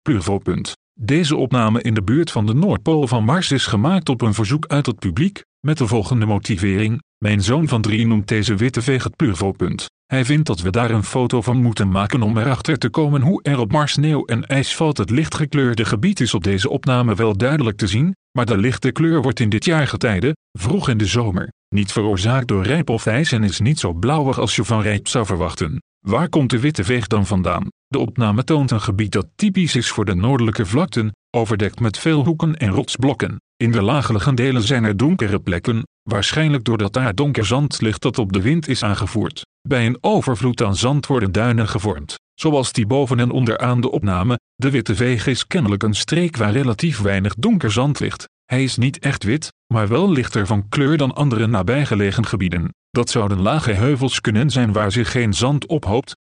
Plurvo. Deze opname in de buurt van de Noordpool van Mars is gemaakt op een verzoek uit het publiek, met de volgende motivering: mijn zoon van 3 noemt deze witte veeg het Plurvo. Hij vindt dat we daar een foto van moeten maken om erachter te komen hoe er op Mars sneeuw en ijs valt. Het lichtgekleurde gebied is op deze opname wel duidelijk te zien, maar de lichte kleur wordt in dit jaargetijde, vroeg in de zomer, niet veroorzaakt door rijp of ijs en is niet zo blauwig als je van rijp zou verwachten. Waar komt de witte veeg dan vandaan? De opname toont een gebied dat typisch is voor de noordelijke vlakten, overdekt met veel hoeken en rotsblokken. In de lagelige delen zijn er donkere plekken, waarschijnlijk doordat daar donker zand ligt dat op de wind is aangevoerd. Bij een overvloed aan zand worden duinen gevormd, zoals die boven en onderaan de opname. De witte veeg is kennelijk een streek waar relatief weinig donker zand ligt. Hij is niet echt wit, maar wel lichter van kleur dan andere nabijgelegen gebieden. Dat zouden lage heuvels kunnen zijn waar zich geen zand ophoopt,